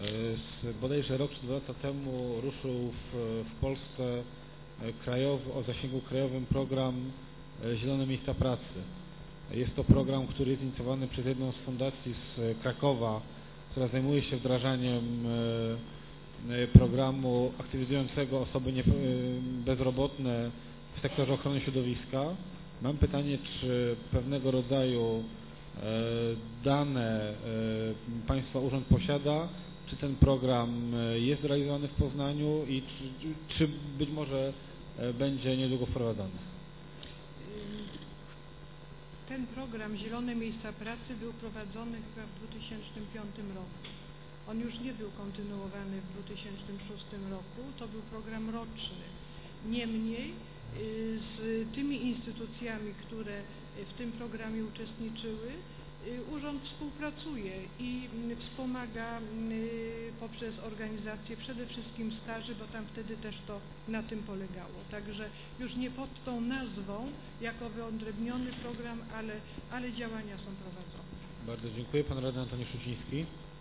Bodajże rok czy 2 lata temu ruszył w Polsce o zasięgu krajowym program Zielone Miejsca Pracy. Jest to program, który jest inicjowany przez jedną z fundacji z Krakowa, która zajmuje się wdrażaniem programu aktywizującego osoby bezrobotne w sektorze ochrony środowiska. Mam pytanie, czy pewnego rodzaju dane Państwa Urząd posiada, czy ten program jest realizowany w Poznaniu i czy być może będzie niedługo wprowadzony? Ten program Zielone Miejsca Pracy był prowadzony chyba w 2005 roku. On już nie był kontynuowany w 2006 roku, to był program roczny. Niemniej z tymi instytucjami, które w tym programie uczestniczyły, Urząd współpracuje i wspomaga poprzez organizację przede wszystkim staży, bo tam wtedy też to na tym polegało. Także już nie pod tą nazwą, jako wyodrębniony program, ale działania są prowadzone. Bardzo dziękuję. Pan radny Antoni Szuciński.